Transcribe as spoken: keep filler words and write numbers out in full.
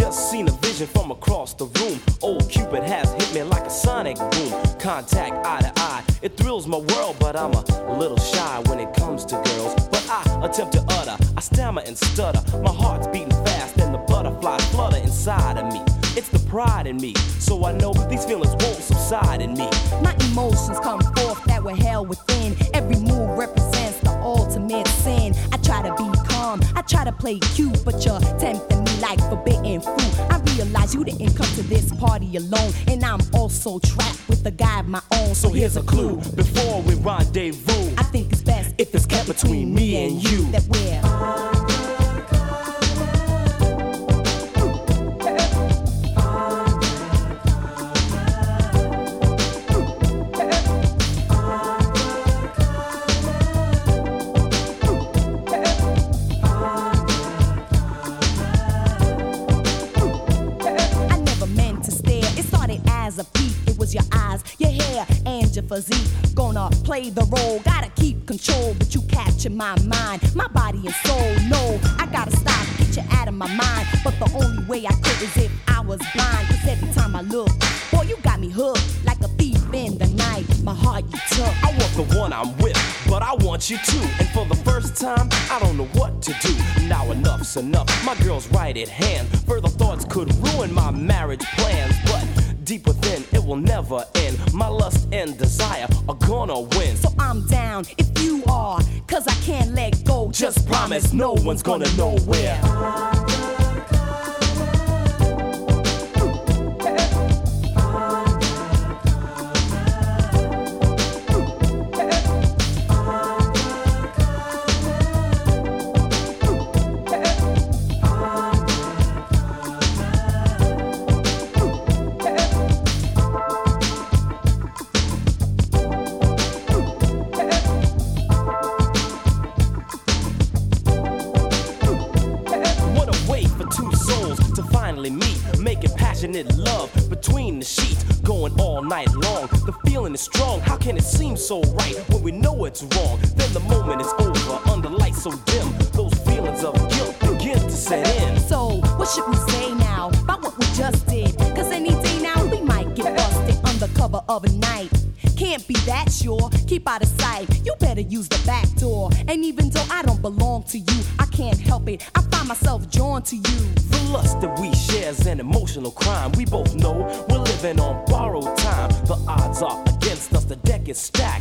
just seen a vision from across the room. Old Cupid has hit me like a sonic boom. Contact eye to eye, it thrills my world, but I'm a little shy when it comes to girls. But I attempt to utter, I stammer and stutter. My heart's beating fast and the butterflies flutter inside of me. It's the pride in me, so I know these feelings won't subside in me. My emotions come forth that were held within. Every move represents the ultimate sin. I try to be calm, I try to play cute, but you're tempting me like forbidden fruit. I realize you didn't come to this party alone, and I'm also trapped with a guy of my own. So here's a clue, before we rendezvous, I think it's best if it's kept between me and you, that we're as a peep. It was your eyes, your hair, and your physique. Gonna play the role, gotta keep control, but you capture my mind, my body and soul. No, I gotta stop, get you out of my mind. But the only way I could is if I was blind. Cause every time I look, boy, you got me hooked like a thief in the night. My heart you took. I want the one I'm with, but I want you too. And for the first time, I don't know what to do. Now enough's enough, my girl's right at hand. Further thoughts could ruin my marriage plans, but deep within, it will never end. My lust and desire are gonna win. So I'm down if you are, cause I can't let go. Just, Just promise no one's gonna know where. Passionate love between the sheets, going all night long. The feeling is strong. How can it seem so right when we know it's wrong? Then the moment is over under lights so dim. Those feelings of guilt begin to set in. So what should we say now about what we just did? Cause any day now we might get busted under cover of a night. Can't be that sure, keep out of sight. You better use the back door. And even though I don't belong to you, I can't help it, I find myself drawn to you. The lust that we share is an emotional crime. We both know we're living on borrowed time. The odds are against us, the deck is stacked.